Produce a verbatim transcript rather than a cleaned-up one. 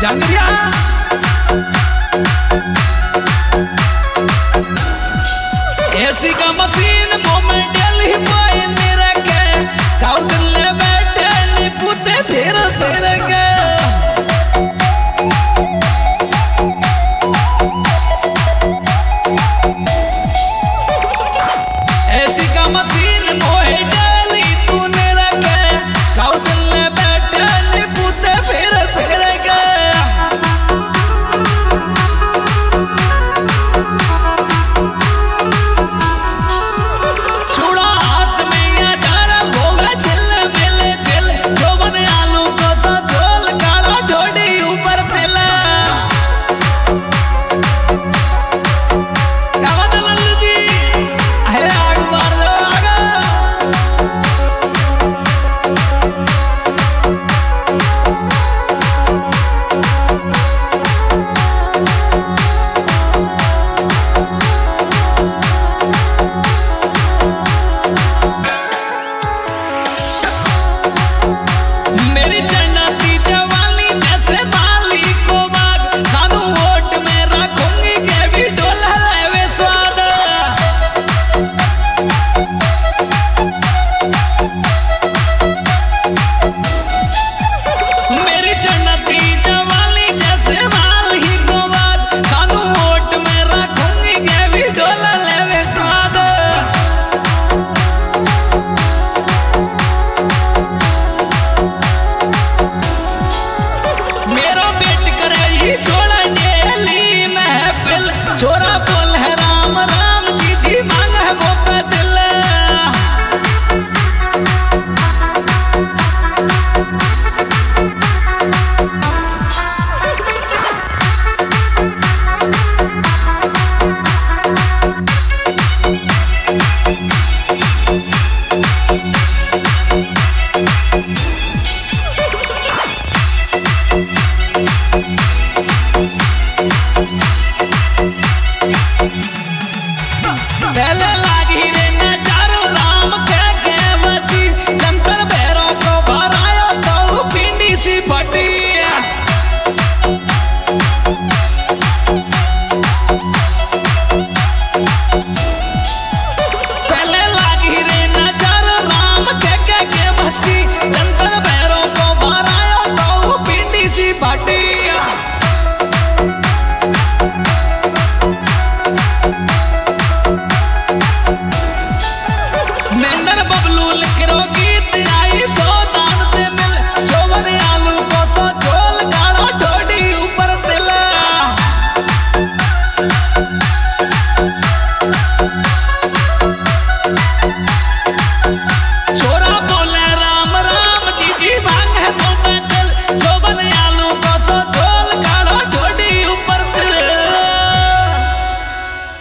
जंगलिया AC का machine moment daily कोई नहीं रखे काउ दिन ले बैठे नी पुते तेरे तेरे के एसी का मशीन मोहे डेली तूने रखे काउ दिन ले बैठे नी पुते फिर फिर के छुड़ा हाथ में या धारा होवे छिल मिले छिल जो बने आलू को सा झोल काला ढोडी ऊपर तिला कावद लल्लू जी है आग मार दो आगा मेरी चन्नती जवानी जैसे माली को बाग खानू ओट में रखूंगी के भी डोला लेवे स्वाद मेरी चन्नती जवानी जैसे माली को बाग खानू ओट में रखूंगी के भी डोला लेवे स्वाद मेरा बेट करे ही छोड़ा डेली महफिल छोरा